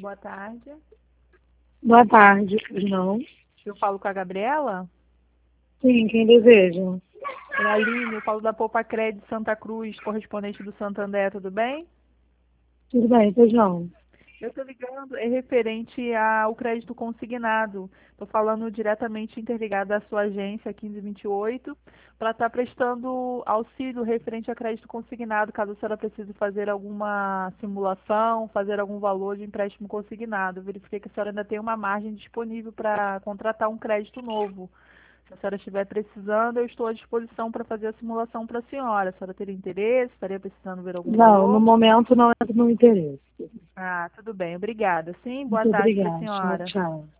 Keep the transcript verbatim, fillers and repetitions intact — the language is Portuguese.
Boa tarde. Boa tarde, não? Eu falo com a Gabriela. Sim, quem deseja? É a Aline, eu falo da Poupa Crédito Santa Cruz, correspondente do Santander, tudo bem? Tudo bem, pois não. Eu estou ligando, é referente ao crédito consignado. Estou falando diretamente interligado à sua agência quinze vinte e oito, para estar prestando auxílio referente a crédito consignado, caso a senhora precise fazer alguma simulação, fazer algum valor de empréstimo consignado. Eu verifiquei que a senhora ainda tem uma margem disponível para contratar um crédito novo. Se a senhora estiver precisando, eu estou à disposição para fazer a simulação para a senhora. A senhora teria interesse? Estaria precisando ver algum Não, no valor? momento não é do meu interesse. Ah, tudo bem, obrigada. Sim, boa Muito tarde para a obrigada. Tchau, senhora. tchau.